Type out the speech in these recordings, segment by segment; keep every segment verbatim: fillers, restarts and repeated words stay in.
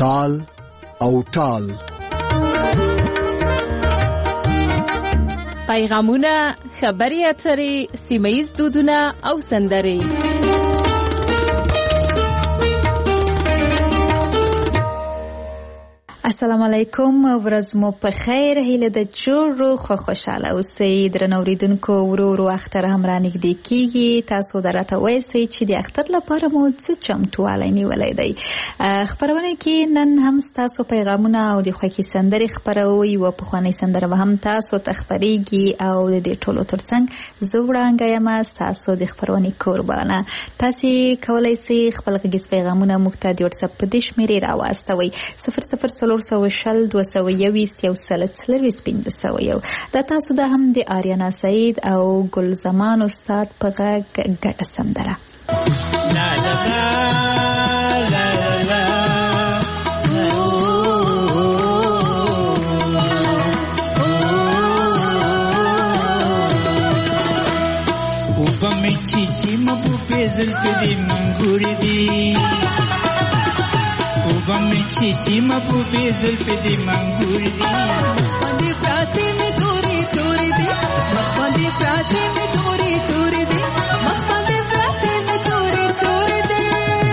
تال او ټال. پیغامونه، خبري اترې، سیمه‌ییز دودونه او سندرې. السلام علیکم، ورځ مو په خیر. هیله د جوړو خو خوشاله اوسئ. درنو اوریدونکو، ورو ورو اختر هم را نږدې کیږي. تاسو درته وایئ چې د اختر لپاره مو څه چمتووالی نیولی دی. خپرونه کې نن هم تاسو پیغامونه او د خوښۍ سندرې خپروي. یوه پخوانۍ سندره به هم تاسو ته خپرېږي او د دې ټولو ترڅنګ زه وړانګه یم، ستاسو د خپرونې کوربانه. تاسې کولی سئ خپل غږیز پیغامونه موږ ته د وټساپ په دې شمېرې راواستوئ: صفر صفر څلور سوه شل دوه سوه یویشت یو سل څلوېښت پنځه سوه یو. دا تاسو ده هم د آریانا سعید او ګل زمان استاد په غږ ګډه سندره. لا لا لا لا لا او بمې چې چې مبو پېزل پدې منګورې دي، وبمې چې چې مبو بېزل په دې منګور دي. باندې پراتې مې تورې تورې دي، مخ باندې پراتې مې تورې تورې دي، مخ باندې پراتې مې تورې تورې دي.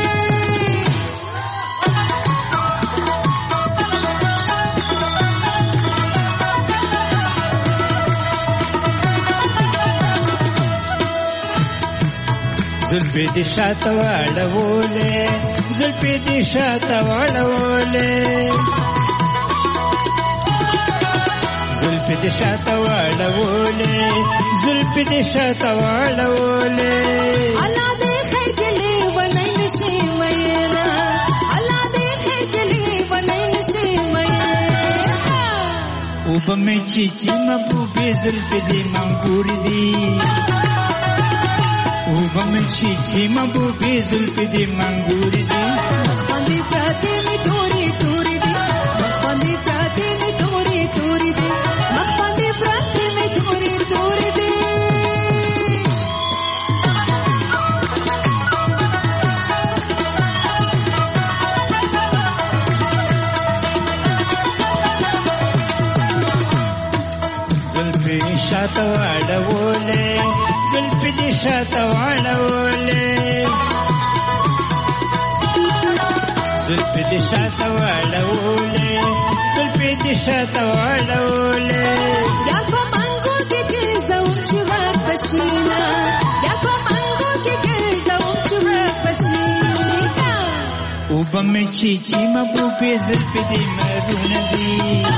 زلفې دې شاته واړولې، زلفې دې شاته واړولې، زلفې دې شاته واړولې، زلفې دې شاته واړولې. الله دې خیر کړي ونای نشي مېنا، الله دې خیر کړي ونای نشي مېنا. وبمې چې چې محبوبې زلفې دې منګور دي، وبمې چې چې محبوبې زلفې دې منګور دي. مخ باندې پراتې مې تورې تورې دي، مخ باندې پراتې مې تورې تورې دي، مخ باندې پراتې مې تورې تورې دي. زلفې شاته واړولې، زلفې دې شاته واړولې، زلفې دې شاته واړولې، زلفې دې شاته واړولې. یا په منګو کې ګرځوم چې غږ بشینا، یا په منګو کې ګرځوم چې غږ بشینا. وبمې چې چې محبوبې زلفې دې مرونه دي،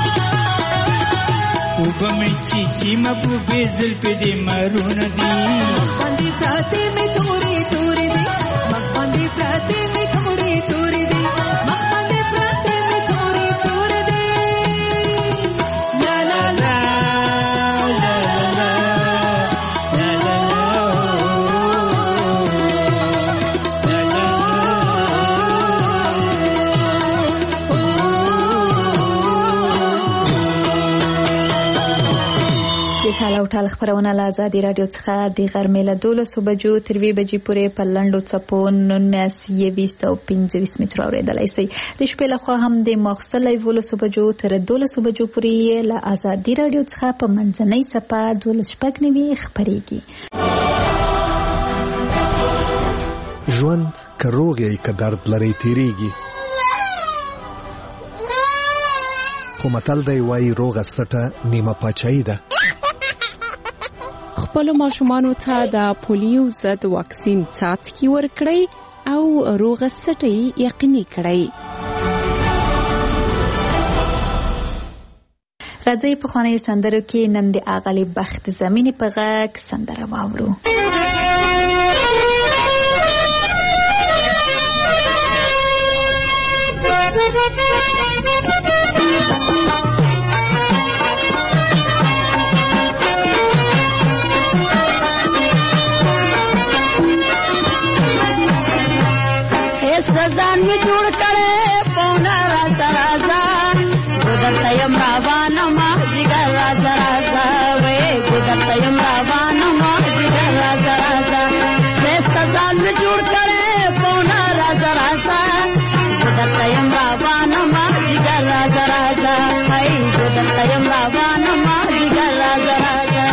وبمې چې چې محبوبې زلفې دې مرونه دي. مخ باندې پراتې مې تورې تورې دي، مخ باندې پراتې مې تورې تورې دي، مخ باندې پراتې مې تورې تورې دي. لا لا لا لا لا لا لا ټال او ټال خبرونه له ازادي راډیو څخه د غرمې له دولسو بجو تر یوې بجې پورې په لنډو څپو نولس یویشت او پنځه ویشت متره اورېدلی شئ. د شپې لخوا هم د ماخوستن له یولسو بجو تر دولسو بجو پورې له ازادي راډیو څخه په منځنۍ څپه دولس شپږ نوي خپرېږي. ژوند که روغ یې که درد لرئ تېرېږي، خو متل دی وایي روغه سټه نیمه پاچاهي ده. خپلو ماشومانو ته د پولیو ضد واکسین څاڅکي ورکړئ او روغه سټه یقیني کړئ. راځئ پخوانۍ سندرو کې نن د اغلې بخت زمینې په غږ سندره واورو. ځان می جوړ کړې پونا راځه راځه ګدرته یم روانه ما جګر راځه راځه وې ګدرته یم روانه ما جګر راځه راځه ځان می جوړ کړې پونا راځه راځه ګدرته یم روانه ګودر ته یم روانه مازدیګر راځه راځه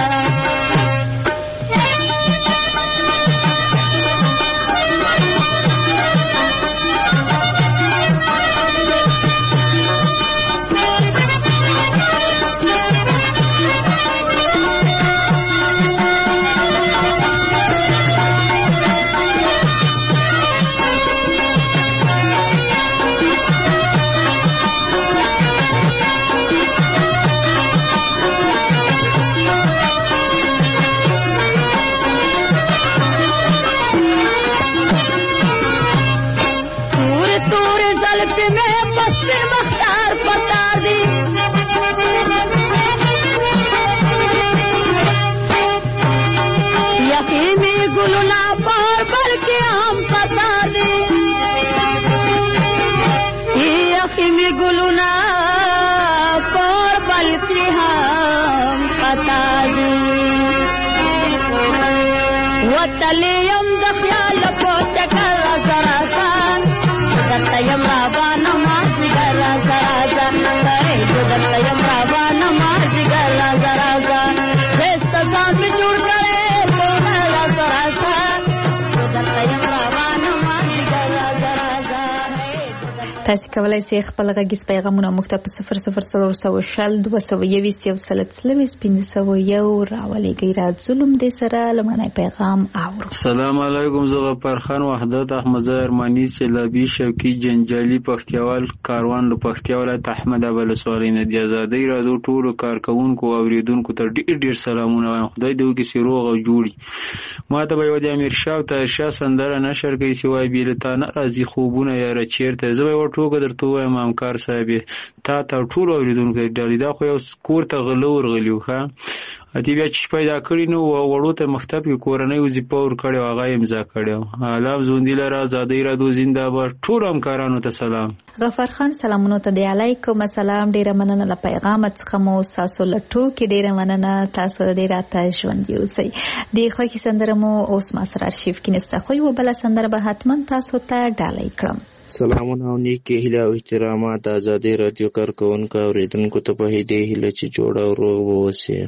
تاسو کولای شئ خپل غږیز پیغامونه موږ ته په صفر صفر څلور سوه شل دوه سوه یویشت یو سل څلوېښت پنځه سوه یو راولېږئ. راځو ظلم دې سره لومړنی پیغام اورو. السلام علیکم. زه غفار خان وحدت احمدزی ارماني سیلابي شوقي جنجالي پښتیوال کاروان له پښتیا ولایت احمد ابل سوالي نه د ازادۍ راځو ټولو کارکوونکو او اوریدونکو ته ډېر ډېر سلامونه وایم. خدای دې وکړي چې روغ او جوړي. ما ته به یو د امیرشاه او طاهرشاه سندره نشر کوي چې وایي بېلتانه راځي خوبونه یاره چېرته. زه به ټوکه درته وایم همکار صاحب تا ته ټولو اورېدونکو ډالۍ دا خو یو کور ته غله ورغلي وو ښه اتې بیا چې پیدا کړي نو وړو ته مکتب کې کورنۍ وظیفه ورکړې وه هغه یې امضا کړې وه. الله ژوندي لره ازادۍ راډیو زنده‌باد. ټولو همکارانو ته سلام. غفار خان سلامونو ته دی علیکم السلام. ډېره مننه له پیغامه څخه مو ستاسو له ټوکې ډېره مننه. تاسو ډېر راته ژوندي اوسئ. د خوښې سندره مو اوس ما سره ارشیف کې نسته خو یوه بله سندره به حتما تاسو ته ډالۍ کړم. سلامونه او نیکې هیله او احترامات ازادۍ راډیو کارکوونکو او اورېدونکو ته په دې هیله چې جوړه او روغ به اوسئ.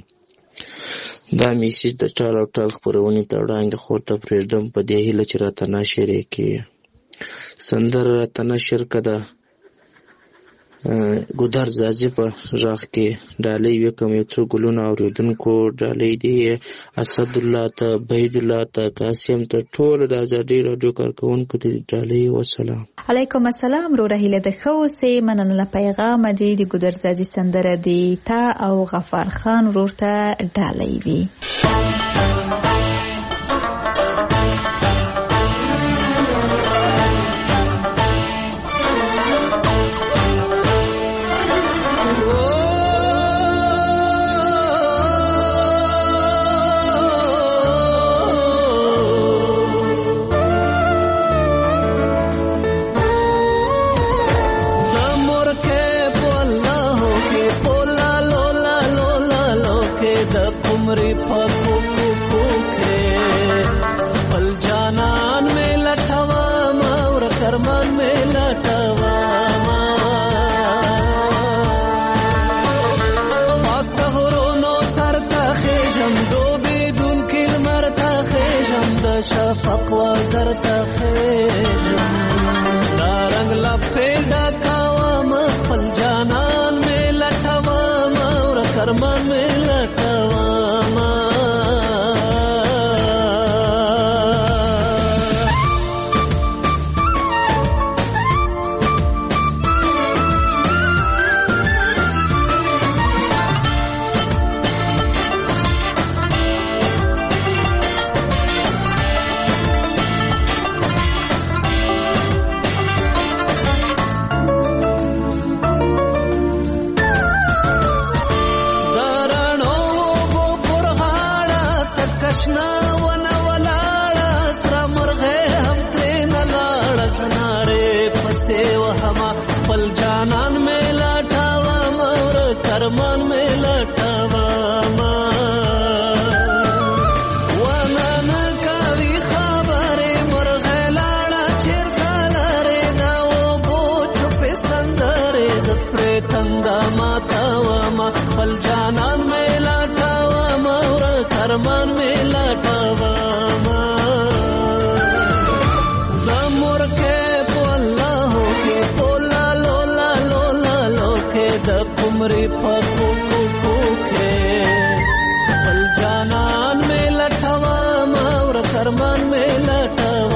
دا میسیج د ټال او ټال خپرونې ته وړاندې خور ته پرېږدم په دې هیله چې راته نشر یې کړي. سندره راته نشر که ده ګودر زازي په غږ کې ډالۍ وکړم یو څو ګلونه اورېدونکو ډالۍ دی اسدالله ته بهیدالله ته قاسم ته ټولو د ازادۍ راډیو کارکوونکو ته ډالۍ وسلام. علیکم السلام. وروره هیله ده ښه اوسئ. مننه له پیغامه دی د ګودر زازي سندره دی تا او غفار خان ورور ته ډالۍ وي. شفق وزر تخیجم دا رنگ لپی ڈکاوام خپل جانان میں لٹوام اور کرمان میں لٹوام. کرمان میں لٹواما ونن کوي خبره مرغه لاړه چیرته لري دا و بو چپ سندره زپر تندا ماتا وما خپل جانان مې لټوم ورک ارمان مې لټوم د مور کې په الله کې پولا لولا لولا لو کې د قمري په کوکو کوکې خپل جانان مې لټوم ورک ارمان مې لټوم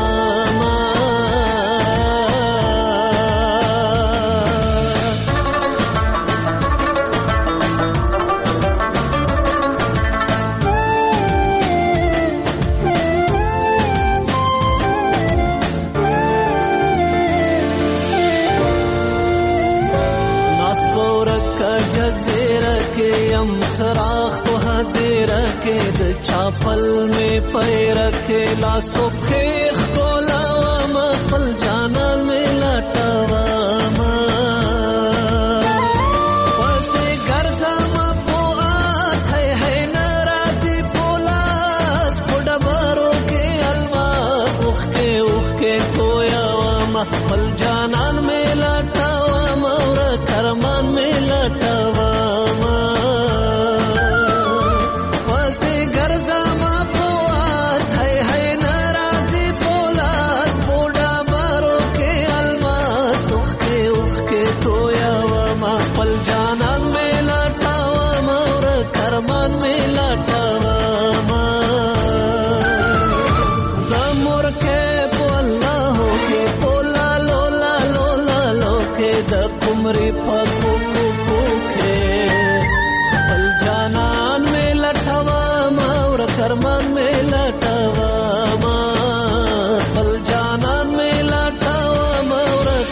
سراخ په هدیر کې د چاپل می پیر کې لاسو خېخ کولا ما خپل جانان می لټوم پسې ګرځم په آس هي هي ناراضي پولاس په ډبرو کې الماس وخ کې وخ کې کویا ما خپل جانان می لټوم اور کرمان می لټوم قمري په کوکو کوکې خپل جانان مې لټوم ورک ارمان مې لټوم خپل جانان مې لټوم ورک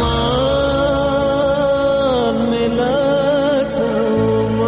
ارمان مې لټوم.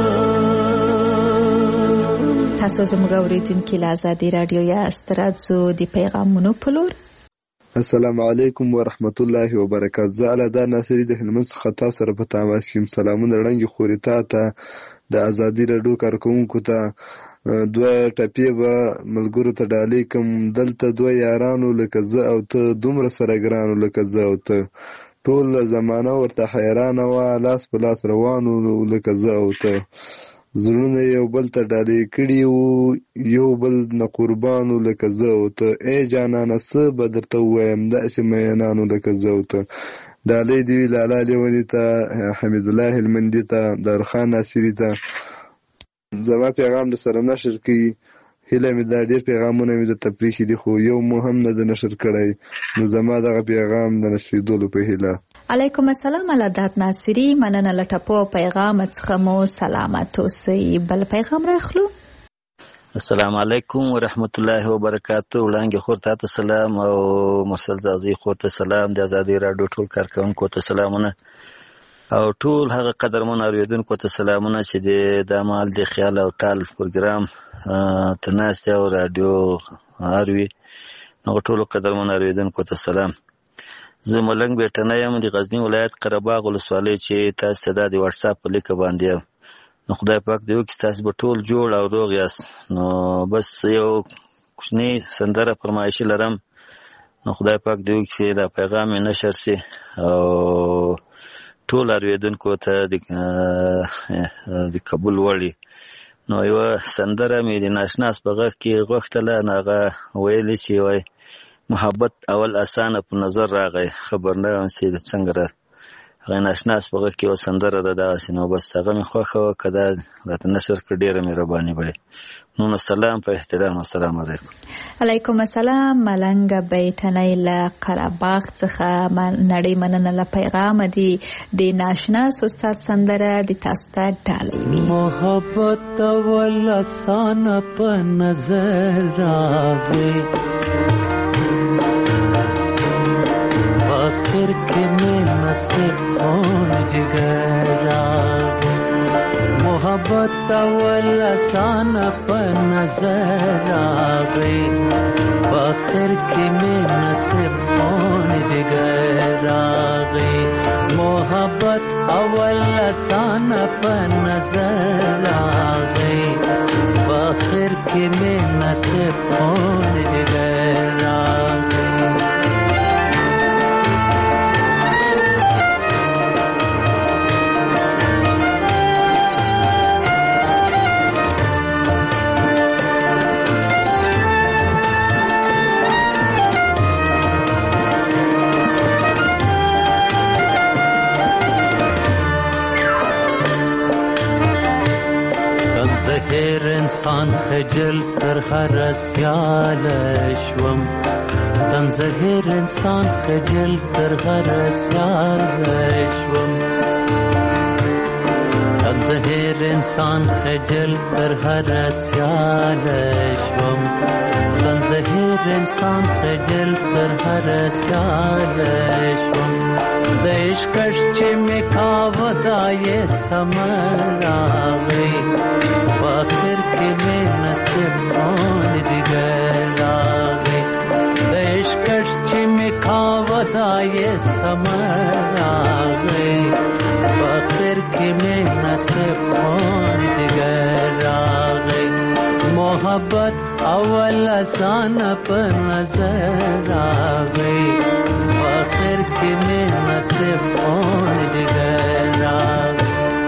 تاسو زموږ اورېدونکي له ازادي راډیو یاست. راځو د پیغامونو په لور. السلام علیکم ورحمت الله وبرکاته. زه علدا ناصری د هلمند څخه تاسو سره په تماس یم. سلامونه رنګ خوري تا ته د ازادي راډیو کارکونکو ته دوه ټپې به ملګرو ته ډالۍ کوم. دلته دوه یارانو لکه زه او ته دومره سره ګرانو لکه زه او ته ټول زمانه ورته حیرانه وه لاس په لاس روانو لکه زه او ته زړونه یو بل ته ډالۍ کړي وو یو بل نه قربانو لکه زه او ته ای جانانه څه به درته ووایم داسې مینانو لکه زه او ته. ډالۍ دې وي لالا لیوني ته حمید الله هلمندي ته دارخان ناصري ته. زما پیغام در سره نشر کړي هیله مې دا ډېر پیغامونه مې درته پرېښي دي خو یو مو هم نه ده نشر کړی نو زما دغه پیغام د نشریدلو په هیله. علیکم السلام علادات ناصری. مننه له ټپو پیغام څخه مو سلامت اوسئ. بل پیغام راخلو. السلام علیکم ورحمت الله وبرکاته. وړاندې خور ته سلام او مرسل زازي خور ته سلام. د ازادي راډیو ټول کارکونکو ته سلامونه او ټول هغه قدرمن اوریدونکو ته سلامونه چې د مال د خیال او تال پروګرام تناسته او رادیو اروي نو ټول قدرمن اوریدونکو ته سلام. زه ملنګ بیٹنه یم د غزنی ولایت قرهباغ ولسوالۍ چې تاسو ته د واتس اپ په لیک باندې نو خدای پاک دې وکړي تاسو به ټول جوړ او روغ یاست. نو بس یو کوچنی سندره فرمایشي لرم نو خدای پاک دې وکړي دا پیغام نشر شي او ټول اوریدونکو ته د قبول وړي. نو یو سندره مې د ناشناس په غږ کې غوښتله هغه ویلې چې وای محبت اول اسانه په نظر راغی خبر نه یم چې څنګه را هغه ناشناس په غږ کې یو سندره ده داسې نو بس هغه مې خوښه وه که دا راته نشر کړه ډېره مهرباني به نو سلام په احترام. السلام علیکم. علیکم السلام. ملنګ بیټنۍ له قرهباغ څخه نړۍ مننه له پیغام دی د ناشناس استاد سندره د تاسو ته ډالۍ وي. محبت اول اسانه په نظر راغی آخر کے میں نصیب کون جگر راغی محبت اول آسان پر نظر آگئی آخر کے میں نصیب کون جگر آگئی محبت اول آسان پر نظر آگئی آخر کے میں نصیب کون جگر آگئی انسان خجل تر هر سیال شوم تن زهیر انسان خجل تر هر سیال شوم تن زهیر انسان خجل تر هر سیال شوم تن زهیر انسان خجل تر هر سیال شوم د عشقش چې مې کاوه دا یې سمر راغی په آخر کې مې نصیب خون جګر راغی د عشقش چې مې کاوه دا یې سمر راغی په آخر کې مې نصیب خون جګر راغی محبت اول آسان په نظر راغی آخر کې مې نصیب خون جګر راغی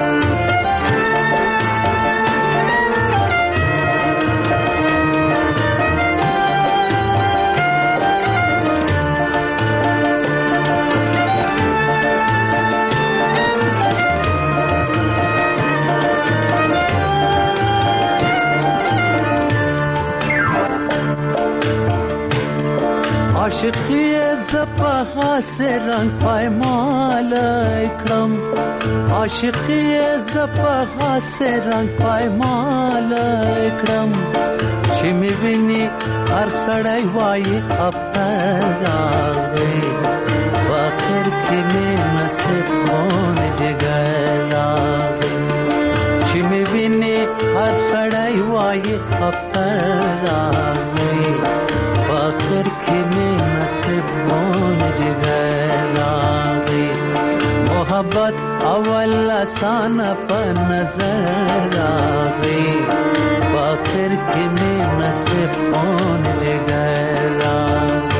عاشقی زپا خاص رنگ پایمال اکرم عاشقی زپا خاص رنگ پایمال اکرم چې می ویني هر سړی وایي افتر راغی آخر کې مې نصیب خون جګر راغی چې می ویني هر سړی وایي افتر راغی آخر کې مې نصیب خون جګر راغی محبت اول آسان په نظر راغی آخر کې مې نصیب خون جګر راغی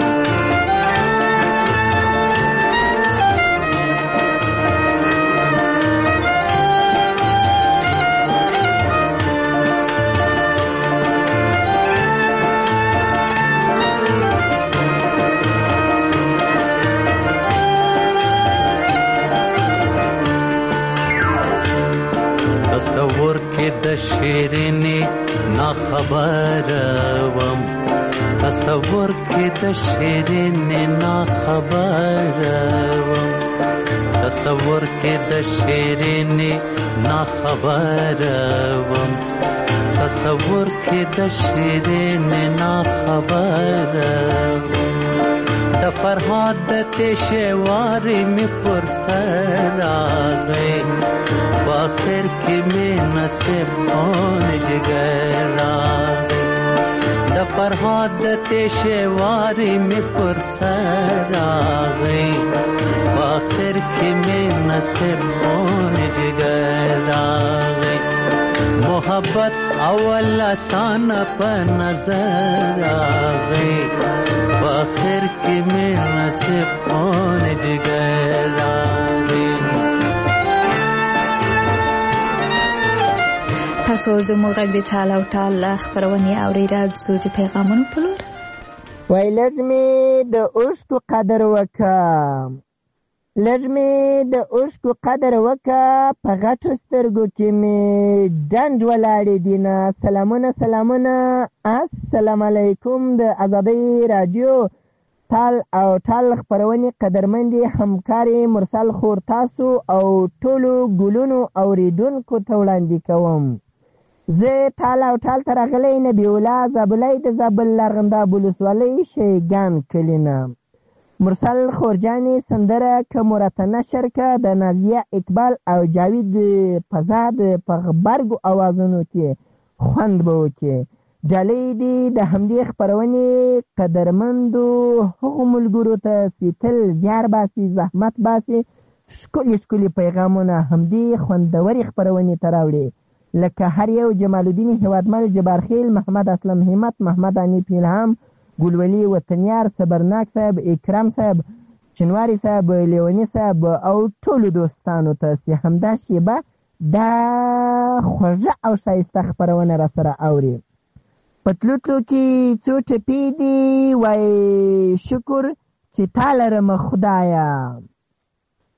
تصور کې د شیرینې نا خبر وم تصور کې د شیرینې نا خبر وم تصور کې د شیرینې نا خبر وم تصور کې د شیرینې نا خبر وم د فرهاد د تشوارې مې پر سر راغی آخر کې مې نصیب خون جګر راغی د فرهاد د تشوارې مې پر سر راغی آخر کې مې نصیب خون جګر راغی محبت اول آسان په نظر راغی آخر کې مې نصیب خون جګر راغی تاسو زموږ غږ د ټال او ټال خپرونې اورېدل څو د پیغامونو په لور وای لږ مې د اوښکو قدر وکړه لږ مې د اوښکو قدر وکړه په غټو سترګو کې مې ډنډ ولاړې دینه سلامونه سلامونه السلام علیکم د ازادۍ راډیو ټال او ټال خپرونې قدرمندې همکارې مرسل خور تاسو او ټولو ګلونو اورېدونکو ته وړاندې کوم زه ټال او ټال ته راغلی نبي الله زابلی د زابل لرغنداب ولسوالۍ شیګان کلي نه مرسل خورجانې سندره که مرته نشر که د نازیه اقبال او جاوید فضاد په غبرګو اوازونو کې خوند به وکړي ډالۍ دي د همدې خپرونې قدرمندو هغو ملګرو ته چې تل زیار باسي زحمت باسي ښکلي ښکلي پیغامونه همدې خوندورې خپرونې ته راوړي لکه هر یو جمال الدین هیوادمل جبارخیل محمد اسلم همت محمد انیف الهام ګلولي وطنیار صبرناک صاحب اکرام صاحب چنواری صاحب لیونی صاحب او ټولو دوستانو ته چې همدا شیبه دا خوږه او ښایسته خپرونه را سره اوري په تلو تلو کې څو ټپې دي وای شکر چې تا لرم خدایه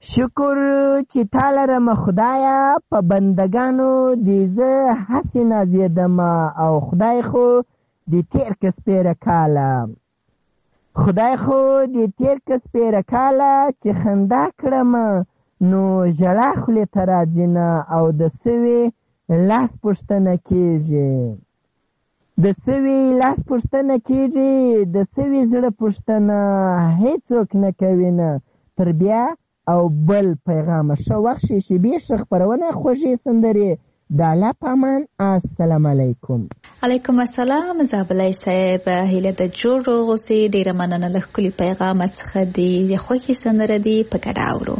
شکر چې تا لرم خدایه په بندګانو دې زه هسې نازېدم او خدای خو دې تېر که سپېره کاله خدای خو دې تېر که سپېره کاله چې خندا کړم نو ژړا خولې ته راځي نه او د سوي لاس پوښتنه کېږي د سوي لاس پوښتنه کېږي د سوي زړه پوښتنه هېڅوک نه کوي نه تر بیا او بل پیغامه ښه وخت شي شیبې ښه خپرونه خوږې سندرې د الله په امان. السلام علیکم. علیکم السلام. زابلای صاحب هیله د جوړ روغ اوسې. ډېره مننه له ښکلي پیغامه څخه دي د خوښې سندره دي په ګډه اورو.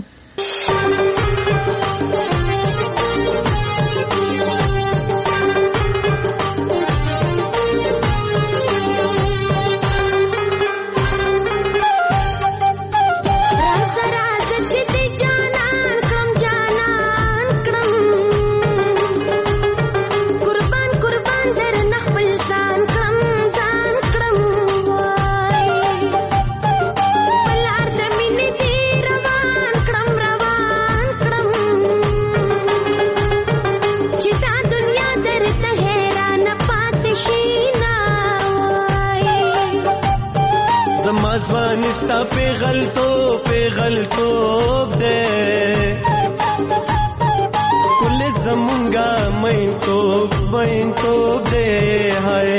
ځوانستا پیغلتوب پیغلتوب دی کل زمونږه مینتوب مینتوب دی هاي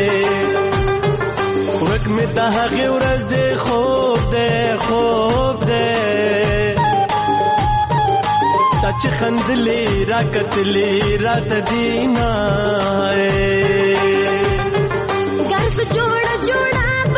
ورک مې د هغې ورځې خوب دی خوب دی تا چې خندلې راکتلې راته دینا ګرځ جوړه جوړه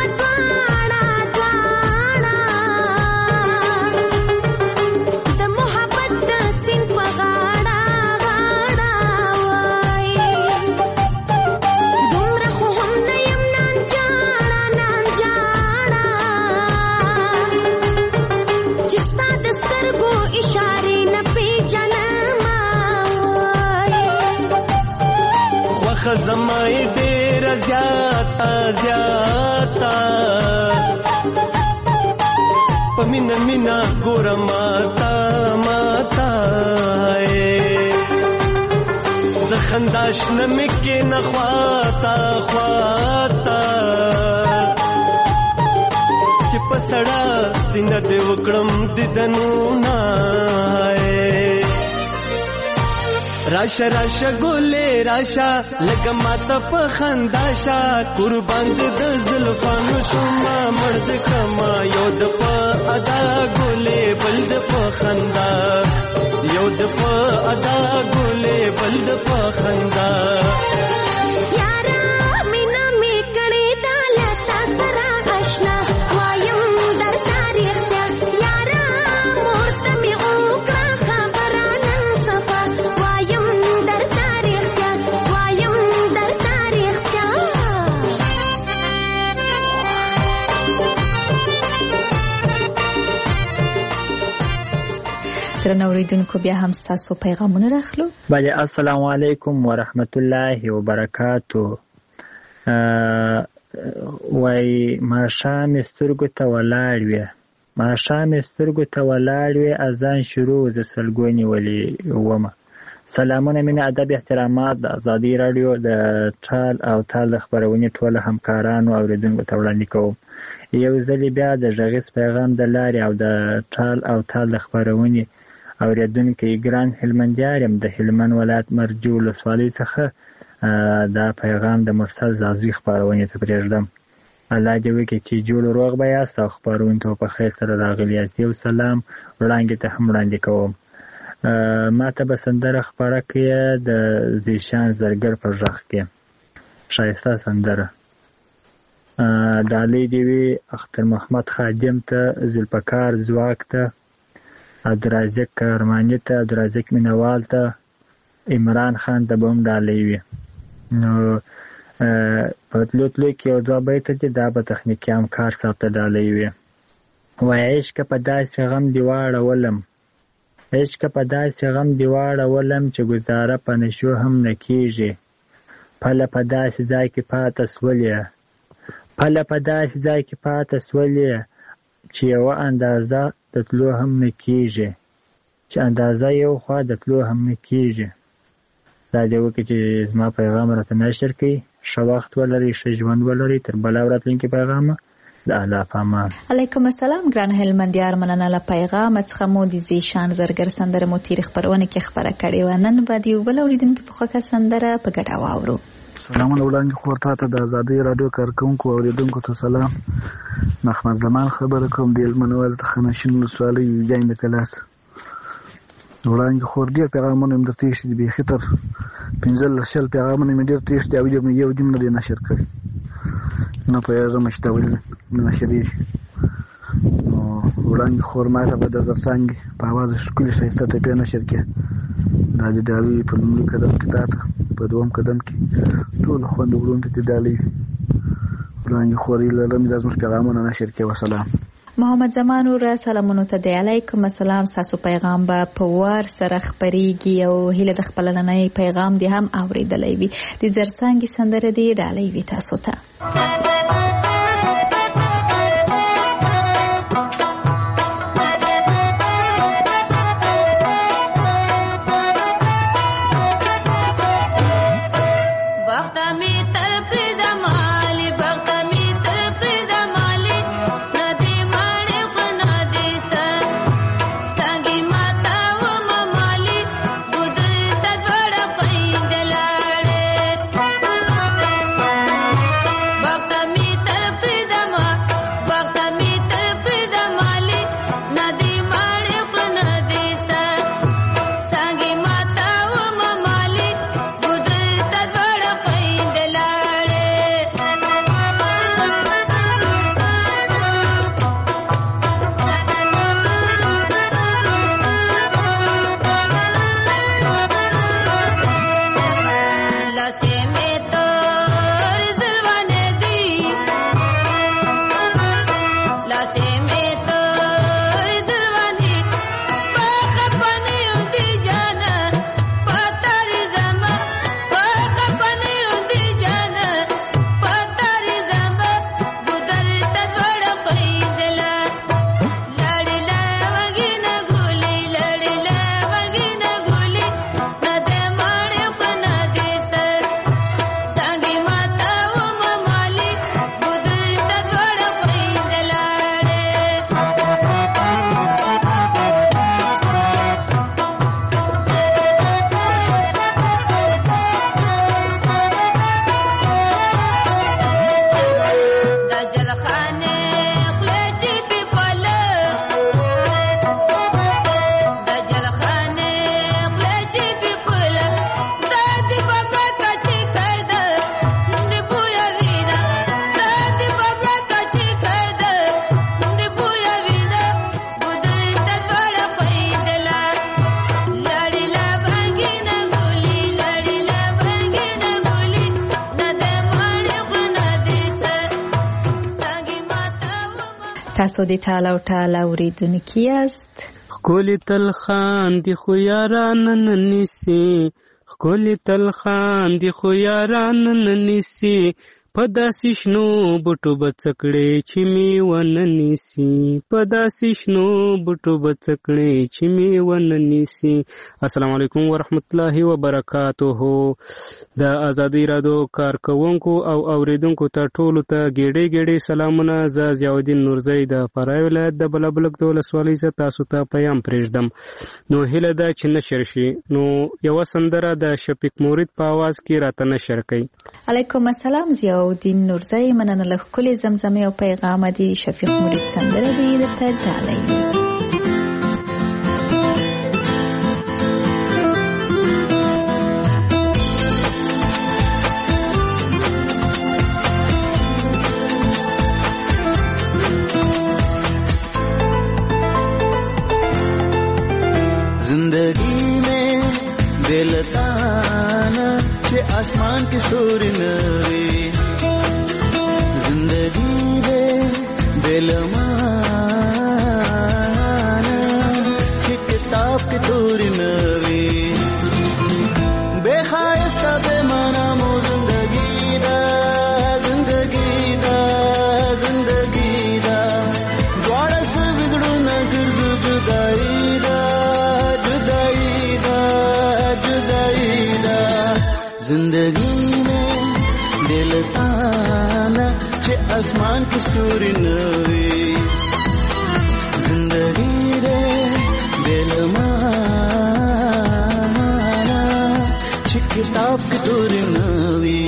خزمای ډیر زیاتا زیاتا پمینا مینا ګور ماتا ماتا زخنداش نمکې نخواتا خواتا چې پسړه سینه دې وکړم ددنونه راشا راشا ګولې راشا لکه ماته په خنداشا قربان دې د زلفانو شوما مرد کما یو د په ادا ګولې بل د په خندا یو د په ادا ګولې بل د په خندا درنو اوریدونکو بیا هم ستاسو پیغامونه راخلو. بله السلام علیکم و رحمت الله و برکاتو. وای ماښام سترګو ته ولاړ وې ماښام سترګو ته ولاړ وې اذان شروع زه سلګو نیولې ومه. سلامونه مینه ادب احترامات د ازادي راډیو د ټال او تال د خپرونې ټول همکارانو او اوریدونکو ته وړاندې کوم. یو ځل بیا د غږیز پیغام د لارې او د ټال او تال د خپرونې اوریدونکي ګران هلمندیار یم د هلمند ولایت مرجو ولسوالۍ څخه دا پیغام د مرسل زازي خپرونې ته پرېږدم. الله دې وکړي چې جوړ روغ به یاست او خپرونې ته په خیر سره راغلي یاست. یو سلام وړاندې ته هم وړاندې کوم. ما ته به سندره خپره کړې د زیشان زرګر په غږ کې ښایسته سندره. ډالۍ دې وي اختر محمد خادم ته ذوالفقار ځواک ته عبدالرازق کرماني ته عبدالرازق مینوال ته عمران خان ته به هم ډالۍ وي. نو په تلو تلو کې یو دوه بیته دي دا به تخنیکي همکار صاحب ته ډالۍ وي. وایي عشقه په داسې غم دې واړولم عشقه په داسې غم دې واړولم چې ګزاره په نشو هم نه کېږي. پله په داسې ځای کې پاته سولې پله په داسې ځای کې پاته سولې چې یوه اندازه د تلو هم نه کېږي، چې اندازه یو خوا د تلو هم نه کېږي. دا دې وکړي چې زما پیغام راته نشر کړي. ښه وخت ولرئ، ښه ژوند ولرئ. تر بله راتلونکي پیغامه د الله په امان. علیکم السلام ګران هلمندیار، مننه له پیغام څخه مو د زیشان زرګر سندره مو تیر خبرونه کې خبره کړې وه. نن به د یو بل اورېدونکي په خوښه سندره په ګډه واورو. سلامونه وړاندې خور تا ته د ازادۍ راډیو کارکوونکو او اورېدونکو ته سلام. محمد زمان خبره کوم د هلمند ولایت خانشین ولسوالۍ ویجاین د کلاس. وړاندې خور ډېر پیغامونه مې درته ایښي دي، بیخي تر پنځلس شل پیغامونه مې ډېر ته ایښي دي او یو دې نه دی نشر کړی. نه پوهېږم چې دا ولې نشرېږي. نو وړاندې خور ما ته به د زرڅانګې په اواز ښکلې ښایسته ټپې نشر کړې. دا د ډالۍ په لومړي قدم کې تا ته، په دوم قدم کې ټولو خویندو وروڼو ته د ډالۍ وړاندې خورې لرم دا زموږ پیغامونه نشر کړې. وسلام. محمد زمان وروره سلامونو ته دی. علیکم السلام. ستاسو پیغام به په وار سره خپریږي او هیله د خپل نننۍ پیغام دې هم اورېدلی وي. د زرڅانګې سندره دې ډالۍ وي تاسو ته. تاسو د ټاله او ټاله اورېدونکي یاست. ښکلي تل خاندي خو یاران نه نیسي، ښکلي تل خاندي خو یاران نه نیسي، په داسې شنو بوټو به څه کړې چې مې ونه نیسي، په داسې شنو بوټو به څه کړې چې مې ونه نیسي. السلام علیکم ورحمت الله وبرکاته. د ازادۍ راډیو کارکوونکو او اوریدونکو ته ټولو ته ګېډې ګېډې سلامونه. زه ضیاءالدین نورزی د فراه ولایت د بلابلک د ولسوالۍ څخه تاسو ته پیام پرېږدم. نو هیله ده چې نشر شي. نو یوه سندره د شفیق مورید په اواز کې راته نشر کړئ. علیکم السلام. ضیاءالدین نورزی، مننه له ښکلې زمزمې او پیغامه دي. شفیق مورید سندره دې درته ډالۍ وي. जिंदगी में दिल ताना के आसमान की सूरी नवी, जिंदगी दे दिल माना के किताब की तूरी नवी, बेखायस्ता बेमाना मो जिंदगी दा, जिंदगी दा, जिंदगी दा, द्वारा اسمان کې ستوري نه وي زندګي دې دلمانا چې کتاب کې توري نه وي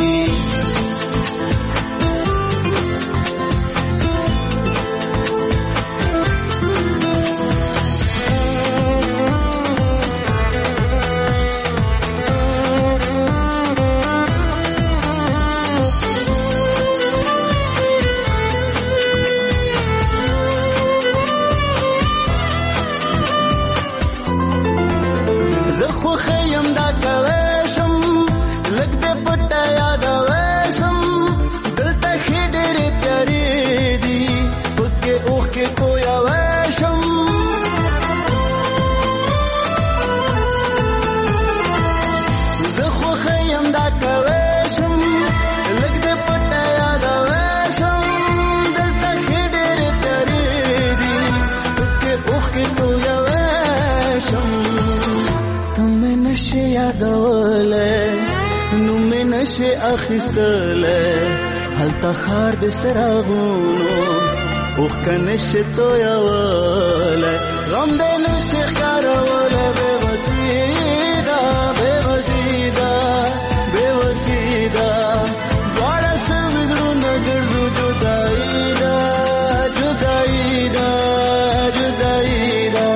نشه اخیستله هلته خار د سراغونو اوخ کنشه تویواله غم د نشه کاروله بے وسیدا بے وسیدا بے وسیدا دوړه سویدرو نګرځو جدائی دا جدائی دا جدائی دا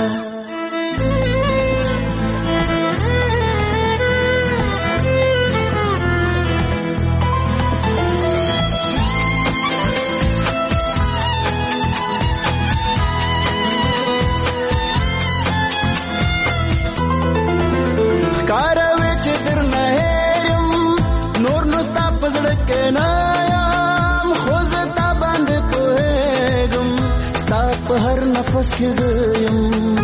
نفس کې زیم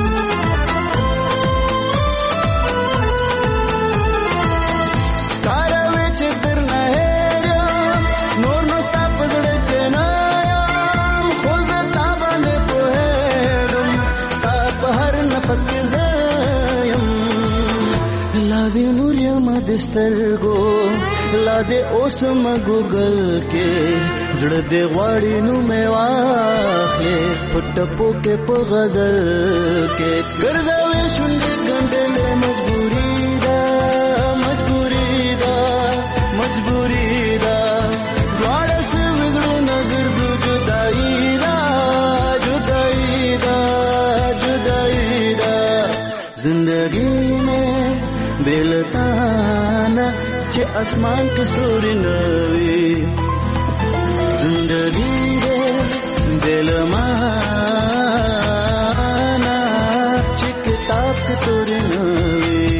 کاروي چې در نه هېرم نور نو ستا په زړه کې نه یم خو زه تا باندې پوهېږم ستا په هر نفس کې زیم لا دې نور یم د سترګو لا دې اوس م ګوګل کې زړه دې غواړي نو مې واخلې پټپو کې په غزل کې ګرځوي شونډې ګنډلې مجبوري ده مجبوري ده مجبوري ده دواړه سوي زړونه ګرځو جدائی ده جدائی ده جدائی ده زندګي مې بېلتانه چې اسمان کې ستوري نه وي زندگی دے دل مانا چی کتاب کتوری نوی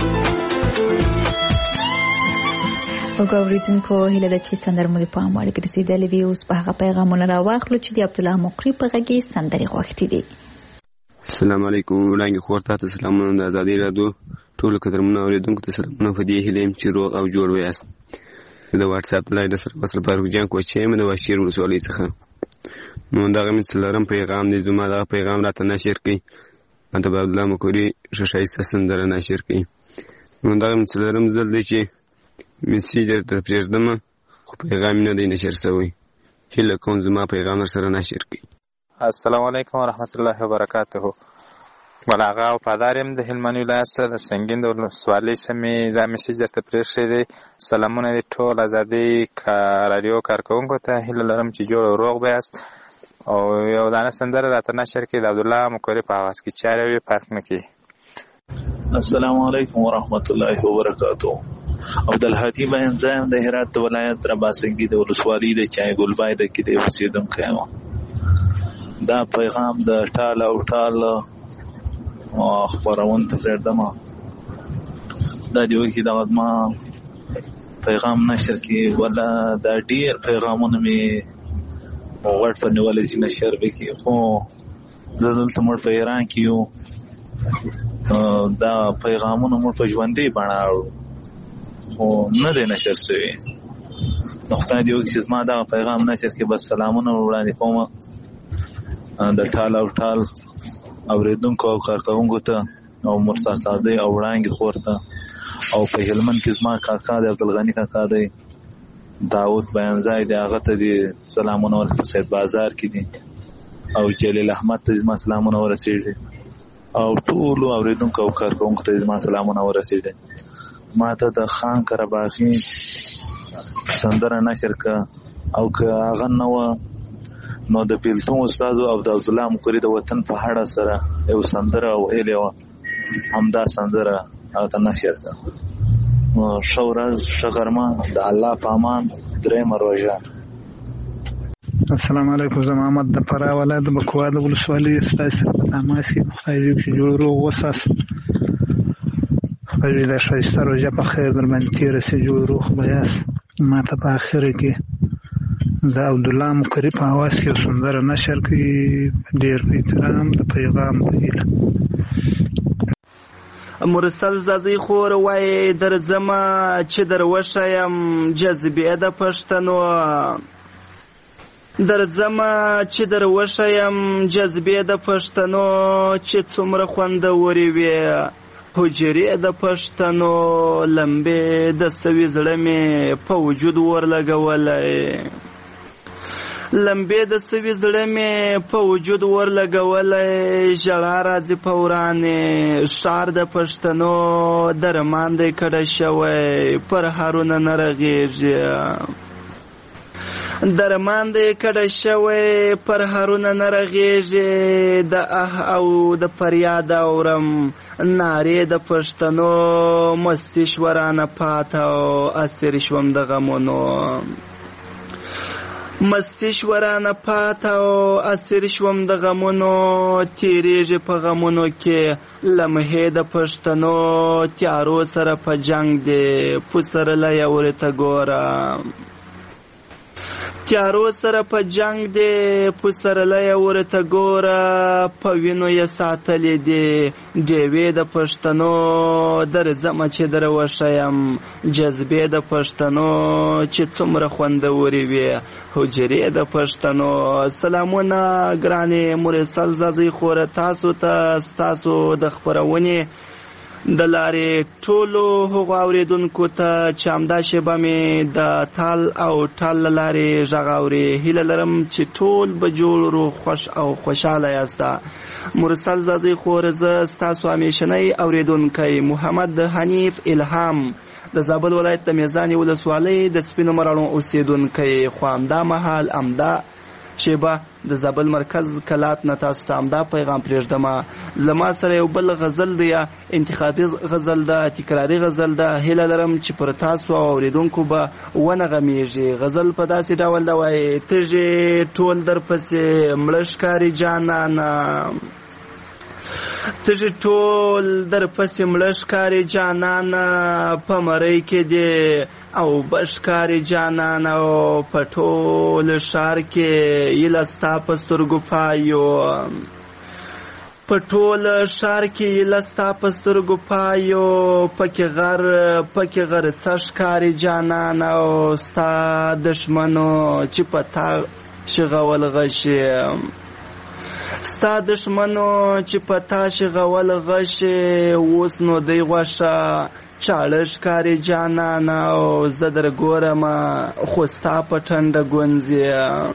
وګوریدونکو هیله ده چې سندر مو د پام وړ ګرځیدلې وي اوس په هغه پیغامونه راواخلو چې د عبد الله مقری په غږی سندري غوښتي دي السلام علیکم وړاندې خورته ته سلامونه د ازادي رادیو ټول قدرمنه اوریدونکو ته سلامونه په دې هیله چې روغ او جوړ وایاست د واتس اپ لای د سره وصل پر جان کوچې مې د واشیر ولسوالۍ څخه نو دا غو مثلرم پیغام دې زما دا پیغام راته نشر کړي انت عبد الله مقری ششای سندره نشر کړي نو دا مثلرم زل دي چې میسیج درته پرېږدم خو پیغام نه دی نشر شوی هله کوم زما پیغام سره نشر کړي السلام علیکم ورحمت الله وبرکاته ولاغه او پادارم د هلمند ولایت سره د سنگین د ولسوالۍ سمې دا میسیج درته پرېښی دی سلامونه دي ټول ازادي رادیو کارکوونکو ته هیله لرم چې جوړ او روغ بیاست او یو دانه سندره راته نشر کړي د عبدالله مقری په اواز کې چاره وي فرق نه کوي السلام علیکم ورحمت الله وبرکاته عبدالهادي باین زایم د هرات ولایت رباسنګي د ولسوالۍ د چای ګلبای د کې د اوسیدونکو یم دا پیغام د ټال او ټال خبرون ته پرېږدم دا دی وکي دا ما پیغام نشر کې ولا دا ډیر پیغامونه می وغړ په نیولې چې نشر وکي خو زه دلته مړ په ایران کې یو دا پیغامونه مړ په ژوندۍ بڼه خو نه دی نشر شوی نو خدای دې وکړي چې زما دا پیغام نشر کې بس سلامونه وړاندې کوم د ټال او ټال اوریدونکو او کارکوونکو ته او مرتضی دی او وړانګې خور ته او په هلمند کې زما کاکا دی عبدالغني کاکا دی داود بیانځای دی هغه ته دي سلامونه ورکړه، سید بازار کې دي او جلیل احمد ته زما سلامونه ورسېږي او ټولو اورېدونکو او کارکوونکو ته زما سلامونه ورسېږي. ما ته د خان قرهباغي سندره نشر که او که هغه نه وه نو د بیلتون استادو او د عبدالله مقري د وطن په هړه سره یو سندره ویلې وه، همدا سندره هغه ته نشر که. ښه ورځ، ښه غرمه، د الله په امان. درېیمه روژه. السلام علیکم. زه محمد د فراه ولایت د بکوا د ولسوالۍ ستاسې سره په تماس کې. خدای دې وکړي جوړ روغ وساتي، خدای دې دا ښایسته روژه په خیر در باندې تېره شي، جوړ روغ به یاست. ما ته په اخره کې د عبدالله مقري په اواز کې یو سندره نشر کړي، ډېر په احترام د پیغام په هیله. مرسل زازی خور وای درځمه چې در وښیم جذبې د پښتنو، درځمه چې در وښیم جذبې د پښتنو، چې څومره خوندورې وې حجرې د پښتنو، لمبې د سوي زړه مې په وجود ورلګولی، لمبې د سوي زړه مې په وجود ورلګولی، ژړا راځي په ورانې ښار د پښتنو، درمان دی کډه شوی پر هارونه نه رغېږي، درمان دی کډه شوی پر هارونه نه رغېږي، د اه او د فریاد اورم نارې د پښتنو، مستي شورانه پاته او اسیر شوم د غمونو، مستی شورانه پاته او اسیر شوم د غمونو، تیریږي په غمونو کې لمحې د پښتنو، تیارو سره په جنگ دی پسرلی ورته ګوره، تیارو سره په جنگ دی پسرلی ورته ګوره، په وینو یې ساتلې دي ډیوې د پښتنو، درځمه چې در وښیم جذبې د پښتنو، چې څومره خوندورې وې حجرې د پښتنو. سلامونه ګرانې مرسل زازی خوره، تاسو ته ستاسو د خپرونې د لارې ټولو هغو اورېدونکو ته چې همدا شیبه مې د تال او ټال له لارې غږ اوري، هیله لرم چې ټول به جوړ روغ خوښ او خوشحاله یاسته. مرسل زازی خور، زه ستاسو همیشنی اورېدونکی محمد حنیف الهام د زابل ولایت د میزانې ولسوالۍ د سپینو مراڼو اوسېدونکی، خو همدا مهال همدا شیبه د زابل مرکز کلات نه تاسو ته همدا پیغام پرېږدمه. له ما سره یو بل غزل دی، انتخابي غزل ده، تکراري غزل ده، هیله لرم چې پر تاسو او اورېدونکو به ونغمیږي. غزل په داسې ډول ده وایي: تږي ټول درپسې مړه ښکاري جانانه، تږي ټول در پسې مړه ښکاري جانانه، په مرۍ کې دی او بشکاري جانانه، او په ټول ښار کې ایله ستا په سترګو پایو، په ټول ښار کې ایله ستا په سترګو پایو، پکې غر پکې غر څه ښکاري جانانه، او ستا دښمنو چې په تا شغول غشي، ستا دښمنو چې په تا شغول غشي، اوس نو دی غوښه چاړه ښکاري جانانه، او زه در ګورمه خو ستا په ټنډه ګونځې،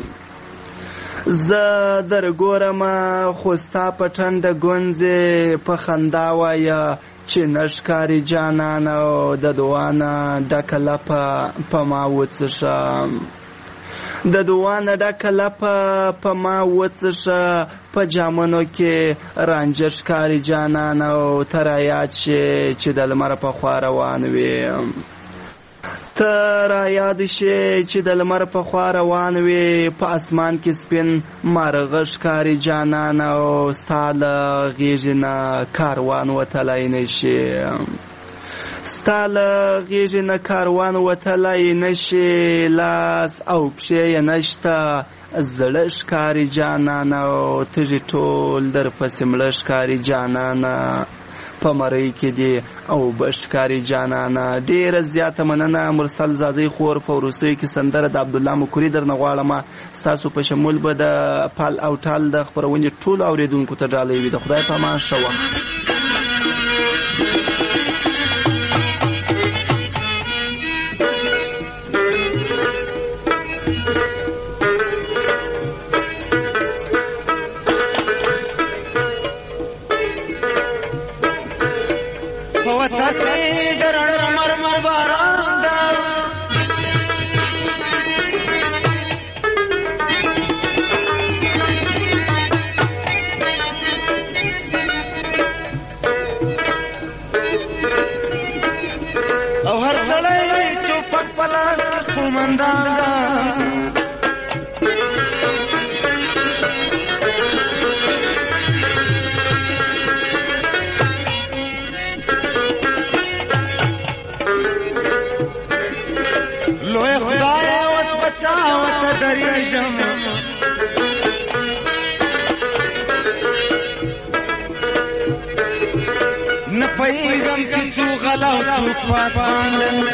زه در ګورمه خو ستا په ټنډه ګونځې، په خندا وایه چې نه ښکاري جانانه، او د دعا نه ډکه لپه په ما وڅښه، د دعا نه ډکه لپه په ما وڅښه، په جامنو کې رانجه ښکاري جانانه، او ته رایاد شې چې د لمر په خوا روان وې، ته رایاد شې چې د لمر په خوا روان وې، په اسمان کې سپین مارغه ښکاري جانانه، او ستا له غېږې نه کاروان وتلی نه شي، ستا له غېږې نه کاروان وتلی نه شي، لاس او پښې یې نشته زړه ښکاري جانانه، او تږي ټول در پسې مړه ښکاري جانانه، په مرۍ کې دی او بشکاري جانانه. ډېره زیاته مننه مرسل زازی خور. په وروستیو کې سندره د عبدالله مقري درنه غواړم، ستاسو په شمول به د پال او ټال د خپرونې ټولو اورېدونکو ته ډالۍ وي. د خدای په امان. ښه وخت. خندان ده لوی خدای اوس بچاو ته دریږم نه پوهېږم چې څو غلا او څوک پاسبان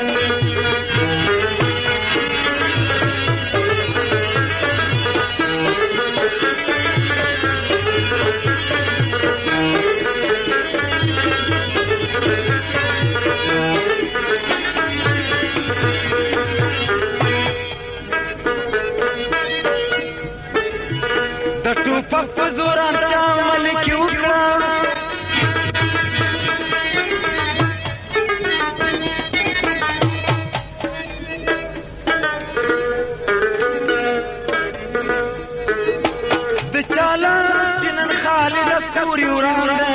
د ټوپک په زور چا ملکي وکړه د چاله چې نن خالي د ستوري وران ده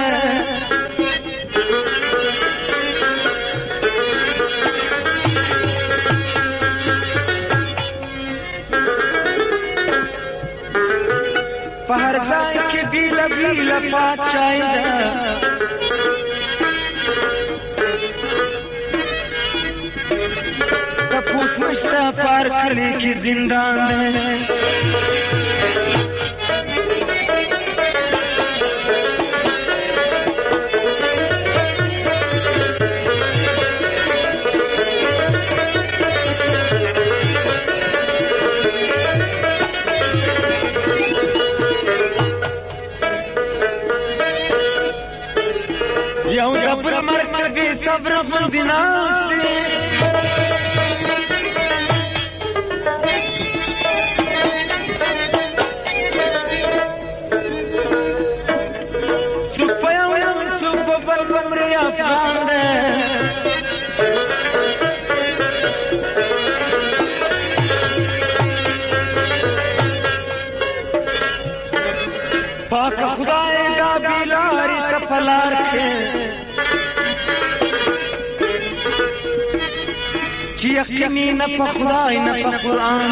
په هر ځای کې بیله بیله پادشاهي ده تپوس نشته پار کلی کې زندان ده یو دبر مرکبی صبر غندی ناستی سوک پا یو یو سوک پا بل بمری افغان ده پاک خدای دا بیلاری تپلار کے چی یقینی نه په خدای نه په قرآن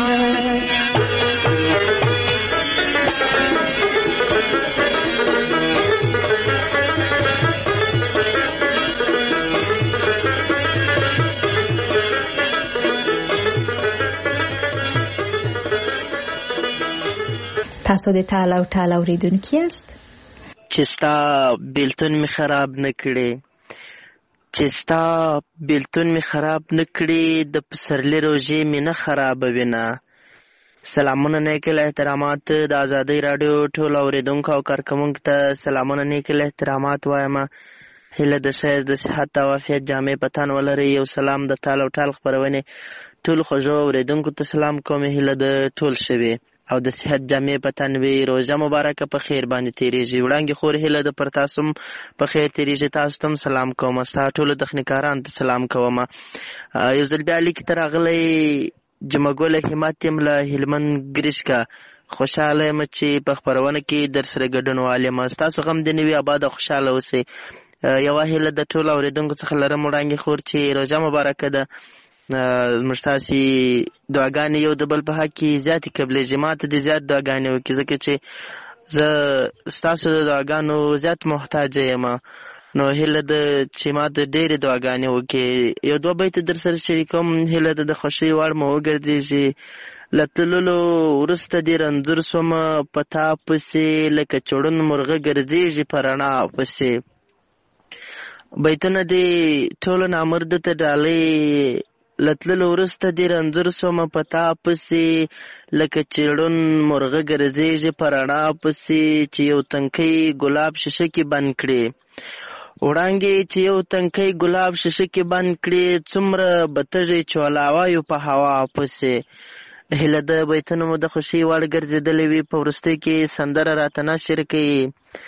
تاسو د تال او ټال اوریدونکي یاست چې ستا بیلتون می خراب نه کړي چې ستا بیلتون می خراب نه کړي د پسرلي روژې می نه خرابوي نه. سلامونه نیکل احترامات د ازادۍ راډیو ټول اوریدونکو او کارکوونکو ته سلامونه نیکل احترامات وایم. هیله د ښایست د صحت او عافیت جامې په تن ولرئ. یو سلام د تال او ټال خپرونې ټولو خوږو اوریدونکو ته سلام کوم. هیله د ټول شوي او د صحت جامې په تن وي. روژه مبارکه په خیر باندې تیریږي. وړانګې خور هیله د پر تاسو په خیر تیریږي. تاسو ته سلام کوم. ستا ټولو تخنیکارانو ته سلام کوم. یو ځل بیا لیک ته راغلی جمعګل همت یم له هلمند ګریشکه. خوشحاله یم چې په خپرونه کې در سره ګډون والیم. ستاسو غم دې نه وي، اباد او خوشحاله اوسئ. یوه هیله د ټولو اورېدونکو څخه لرم وړانګې خور چې روژه مبارکه ده. زموږ تاسې دعاګانې یو د بل په حق کې زیاتې قبلېږي. ما ته دې زیات دعاګانې وکړي ځکه چې زه ستاسو د دعاګانو زیات محتاجه یم. نو هیله ده چې ما ته ډېرې دعاګانې وکړي. یو دوه بیته در سره شریکوم. هیله ده د خوښۍ وړ مو وګرځېږي. له تللو وروسته دې رنځور شومه په تا پسې لکه چړون مرغه ګرځېږي په رڼا پسې. بیتونه دې ټولو نامرده ته ډالۍ. له تللو وروسته دې رنځور شومه په تا پسې لکه چړون مرغه ګرځېږي په رڼا پسې چې یو تنکی ګلاب شیشه کې بند کړي. وړانګې چې یو تنکی ګلاب شیشه کې بند کړي څومره به تږی چولاوایو په هوا پسې. هیله ده بیتونه مو د خوښۍ وړ ګرځېدلې وي. په وروستۍ کې سندره راته نشر کوي.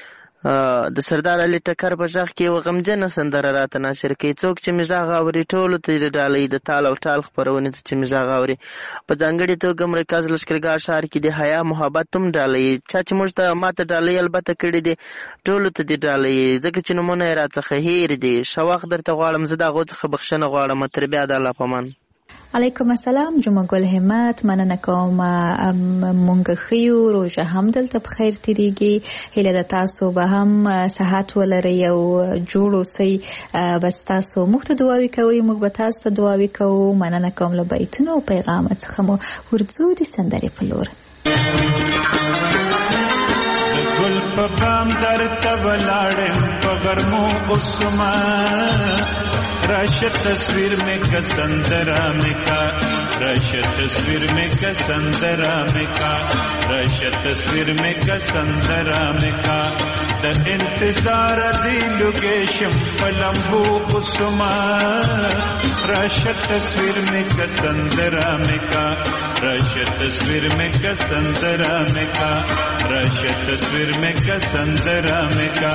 د سردار علي ټکر په غږ کې یوه غمجنه سندره راته نشر کوي. څوک چې مې غږ اوري ټولو ته یې ډالۍ د تال او ټال خپرونې ته چې مې غږ اوري. په ځانګړې توګه مرکز لښکرګاه ښار کې د حیا محبت هم ډالۍ. چا چې موږ ته ما ته ډالۍ البته کړې دي ټولو ته دې ډالۍ، ځکه چې نومونه یې راڅخه هېر دي. ښه وخت درته غواړم. زه د هغو څخه بخښنه غواړم. تر بیا د الله په امان. علیکم السلام جمعه ګل همت، مننه کوم. مونږ خيو روزه هم دلته په خیر تیریږي. هیله ده تاسو به هم صحت ولرئ او جوړ اوسئ. بس تاسو موږ ته دعاوې کوئ، موږ به تاسو ته دعاوې کوو. مننه کوم له بیتونو او پیغام څخه مو ورځو د سندرې په لور. ګل په بام درته ولاړم په غرمو اوسما राशि तस्वीर में कसंदरा में का राशि तस्वीर में कसंदरा में का राशि तस्वीर में कसंदरा में का द इंतजार दिल के शंपलंबू कुसुमा राशि तस्वीर में कसंदरा में का राशि तस्वीर में कसंदरा में का राशि तस्वीर में कसंदरा में का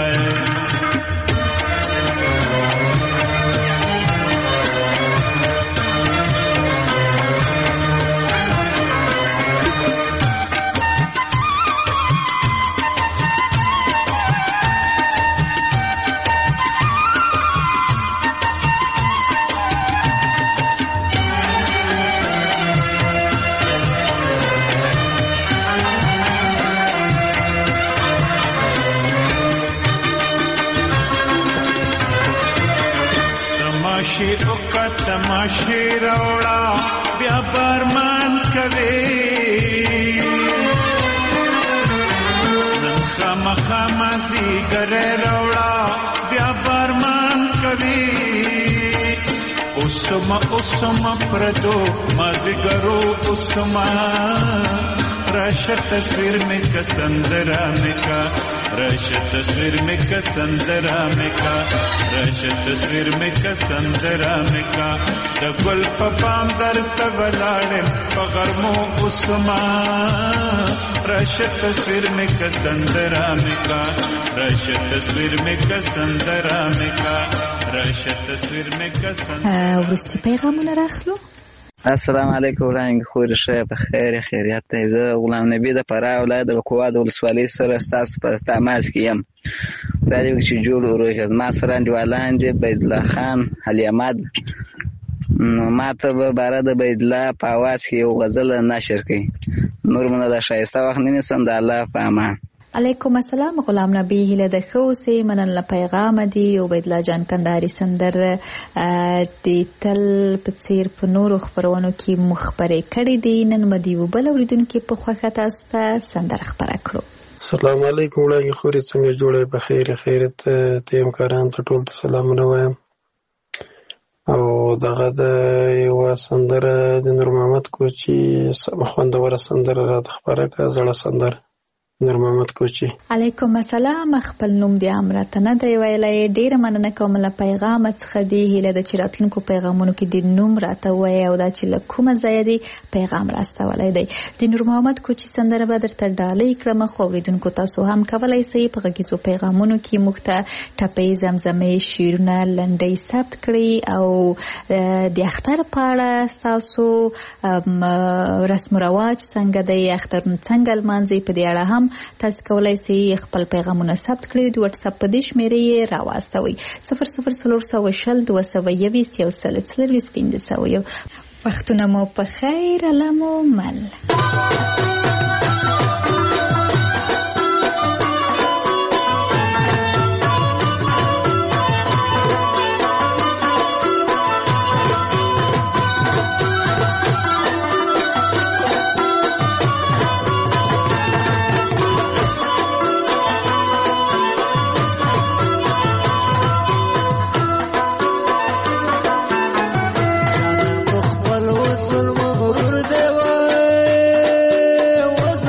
तमाशे रोड़ा व्यापार मान करे खम खमासी करे रोड़ा व्यापार मान करे उसम उसम प्रदो मजगरो उसमा रश तस्वीर में कसंदरा में का रश तस्वीर में कसंदरा में का रश तस्वीर में कसंदरा में का दगुल पपाम दर तवलाड़े पगरमो उसमा रश तस्वीर में कसंदरा में का रश तस्वीर में कसंदरा में का रश तस्वीर में कसंदरा ورستی پیغامونه راخلو. السلام علیکم وړاندې خوري شه په خیر خیریت ته زه غلام نبی د فراه ولایت د کواد ولسوالۍ سره ستاسو په تماس کې یم. دا یو چې جوړ وروژه ما سره انډیوالان دي بید الله خان علي احمد. نو ما ته به باره د بید الله په اواز کې یو غزل نشر کړي. نور مونږ د ښایسته وخت نه نیسم. د الله په امان. علیکم السلام غلام نبی. هیله ده ښه اوسئ. مننه پیغام دی. عبید الله جان کندهاري سندر د تل په څیر په نورو خپرونو کې مخبرې کړې دي. نن مدي وبل اوریدونکو په خوښه تاسو ته سندره خبره کړو. السلام علیکم وړاندې خوري څنګه جوړه په خیر خیرت ته همکاران ته ټول ته سلامونه وایم. او دغه د یو سندره د نور محمد کوچي سم خوندوره سندره را خبره کا زړه سندره نور محمد کوچي. علیکم السلام. خپل نوم دی امرته نه دی ویلای. ډیر مننه کوم له پیغام څخه دی. هیله د چراتونکو پیغامونو کې د نوم راته وای او دا چې له کومه ځای دی پیغام راستولای دی. د نور محمد کوچي سندره به درته ډالۍ کړم. خو اوریدونکو تاسو هم کولای شئ په غږیزو پیغامونو کې موږ ته ټپې زمزمې شعرونه لنډۍ ثبت کړئ او د اختر په اړه تاسو رسم او رواج څنګه دی، اخترونه څنګه لمانځي، په دې اړه هم تاسو کولای شئ خپل پیغامونه ثبت کړئ. د واتس اپ په دې شمیرې راواستوئ صفر صفر څلور سوه شل دوه سوه یویشت یو سل څلرویشت پنځه سوه یو. وختونه مو په خیر. الله مو مل. وصل مغرور دی وای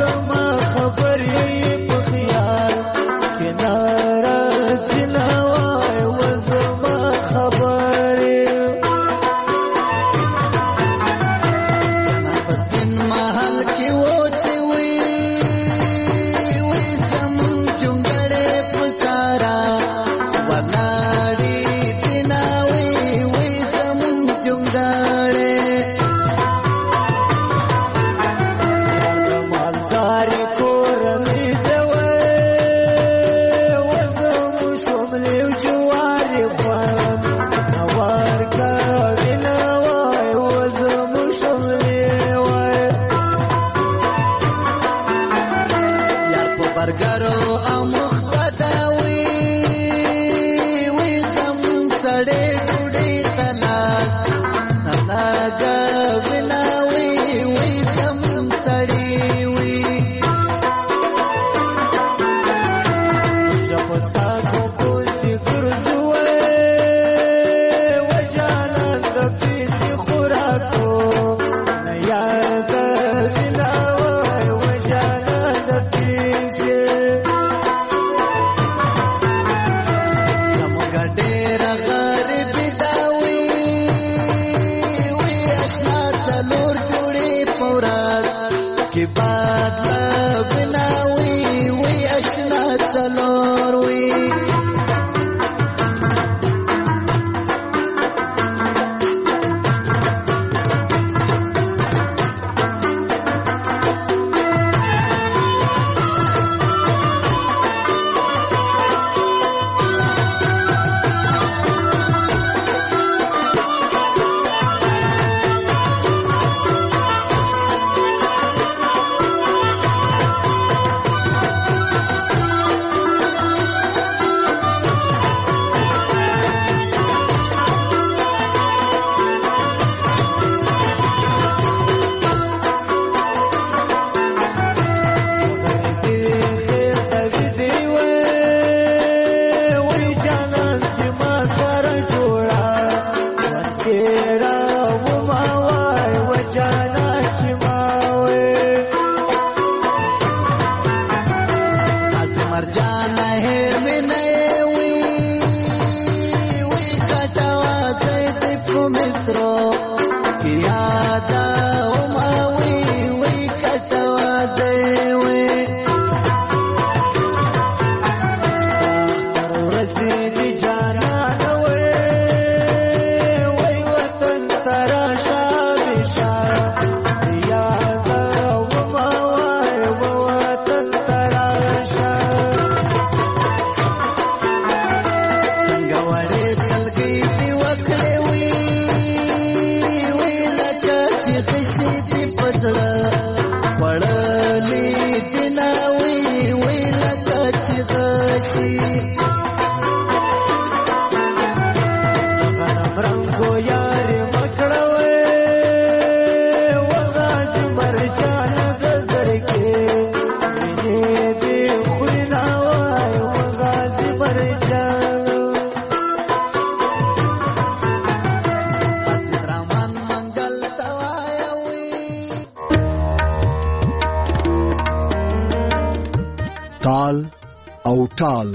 تال او ټال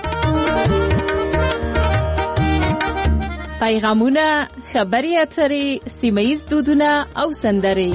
پیغامونه، خبري اترې، سیمه‌ییز دودونه او سندرې.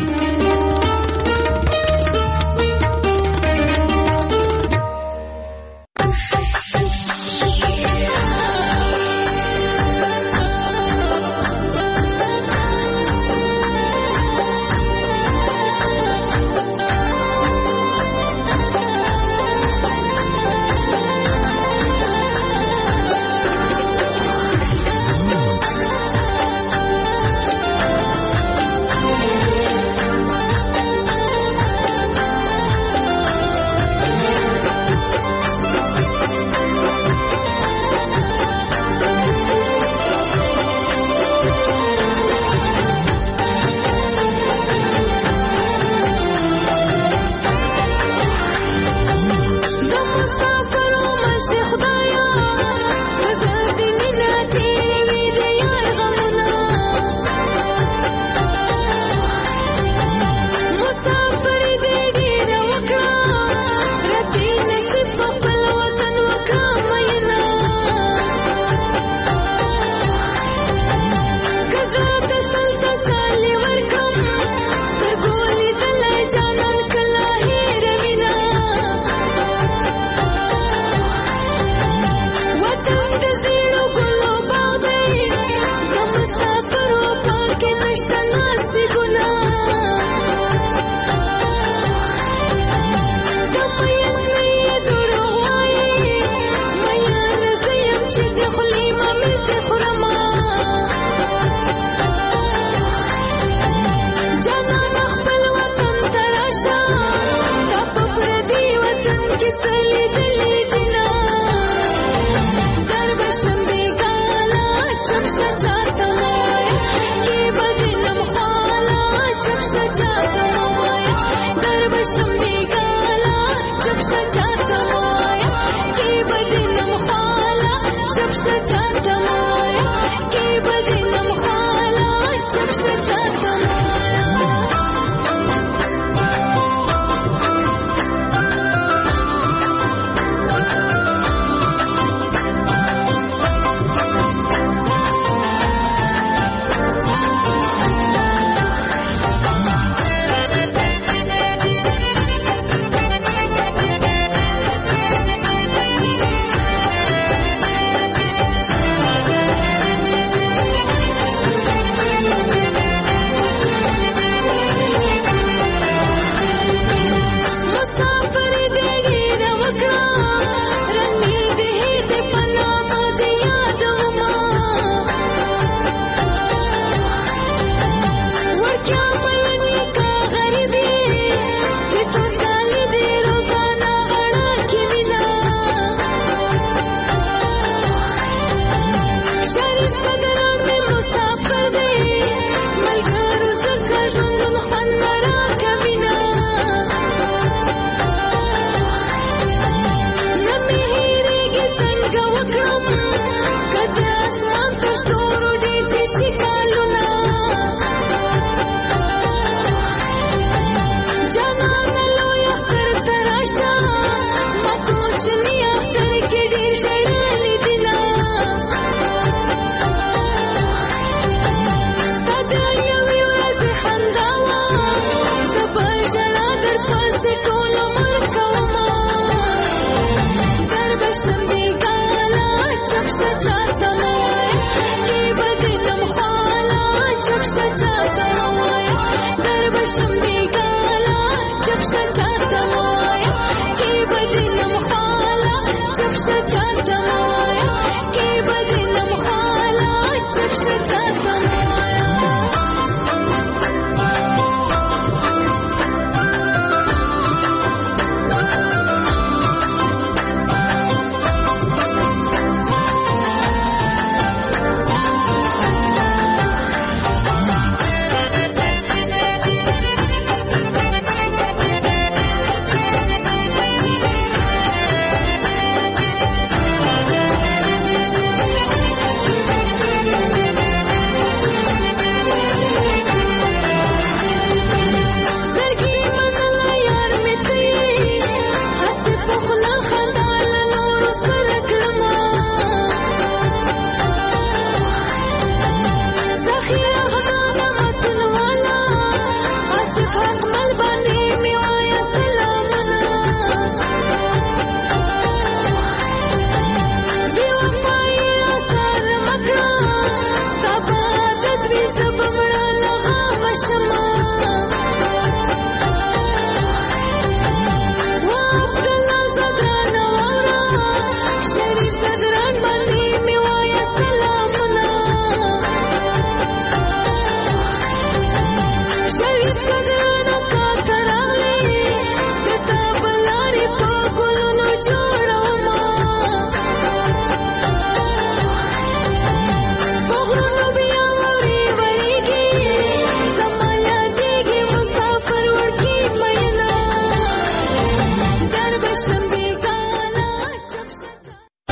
Sheriff Sadran